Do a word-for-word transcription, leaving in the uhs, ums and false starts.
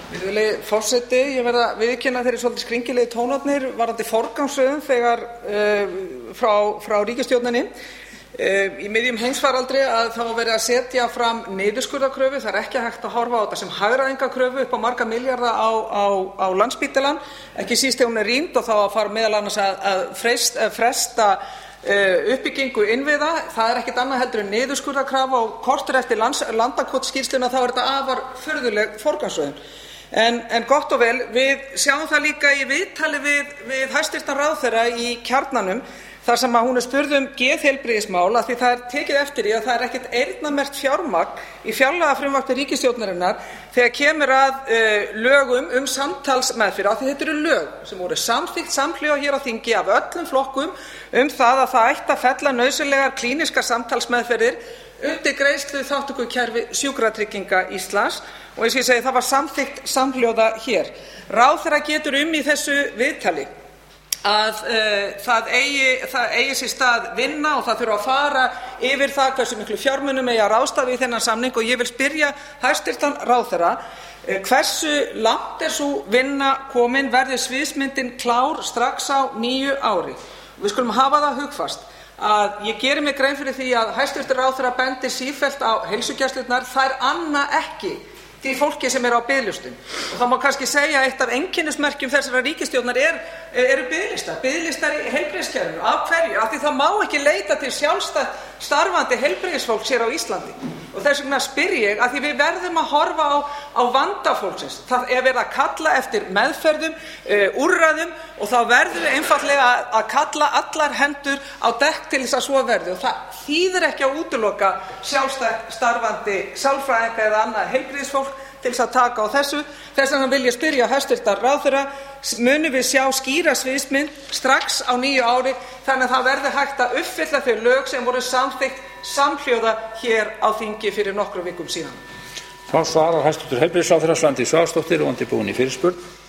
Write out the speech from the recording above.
Virðulegi forseti, ég verð að viðurkenna þeir eru svolítið skringilegi tónarnir varðandi forgangsröðun þegar uh, frá, frá ríkisstjórninni. Uh, í miðjum heimsfaraldri að þá verið að setja fram niðurskurðarkröfu. Það er ekki hægt að horfa á þetta sem hagræðingarkröfu upp á marga milljarða á, á, á Landspítalann, ekki síst þegar hún er rýnd og þá að fara meðal annars að, að frest, fresta uh, uppbyggingu innviða. Það er ekkert annað heldur en niðurskurðarkrafa og kortur eftir landakotsskýrsluna þá er þetta afar furðuleg forgangsröðun. En, en gott og vel, við sjáum það líka í viðtali við, við hæstvirtan ráðherra í Kjarnanum, þar sem að hún er spurð um geðheilbrigðismál, af því það er tekið eftir í að það er ekkert eyrnamerkt fjármagn í fjárlagafrumvarpi ríkisstjórnarinnar þegar kemur að uh, lögum um samtalsmeðferð, af því þetta eru lög sem voru samþykkt samhliða hér á þingi af öllum flokkum um það að það ætti að fella nauðsynlegar klínískar samtalsmeðferðir undir greiðslu þátttökukerfi Sjúkratrygginga Íslands og eins og ég segi það var samþykkt samhljóða hér. Ráðherra getur um í þessu viðtali að uh, það, eigi, það eigi sér stað vinna og það þurfa að fara yfir það hversu miklu fjármunum eigi að ráðstafa í þennan samning og ég vil spyrja hæstvirtan ráðherra uh, hversu langt er sú vinna komin, verður sviðsmyndin klár strax á nýju ári. Við skulum hafa það hugfast að ég geri mig grein fyrir því að hæstvirtur ráðherra bendir sífellt á heilsugæslurnar, þær anna ekki því fólki sem er á biðlistum. Og það má kannski segja að eitt af einkennismerkjum þessarar ríkisstjórnar er, eru biðlistar, biðlistar í heilbrigðiskerfinu. Af hverju? Af því það má ekki leita til sjálfstætt starfandi heilbrigðisfólks hér á Íslandi. Og þess vegna spyr ég að því við verðum að horfa á, á vanda fólksins. Það er verið að kalla eftir meðferðum, uh, úrræðum og þá verðum við einfaldlega að, að kalla allar hendur á dekk til þess að svo verði. Og það þýðir ekki að útiloka sjálfstætt starfandi sálfræðinga eða annað heilbrigðisfólk til þess að taka á þessu. Þess vegna vil ég spyrja hæstvirtan ráðherra, munum við sjá skýra sviðsmynd strax á nýju ári þannig að það verði hægt að uppfylla þau lög sem voru samþykkt samhljóða hér á þingi fyrir nokkrum vikum síðan. Þá svarar hæstvirtur heilbrigðisráðherra Svandís Svavarsdóttir og undirbúin í fyrirspurn.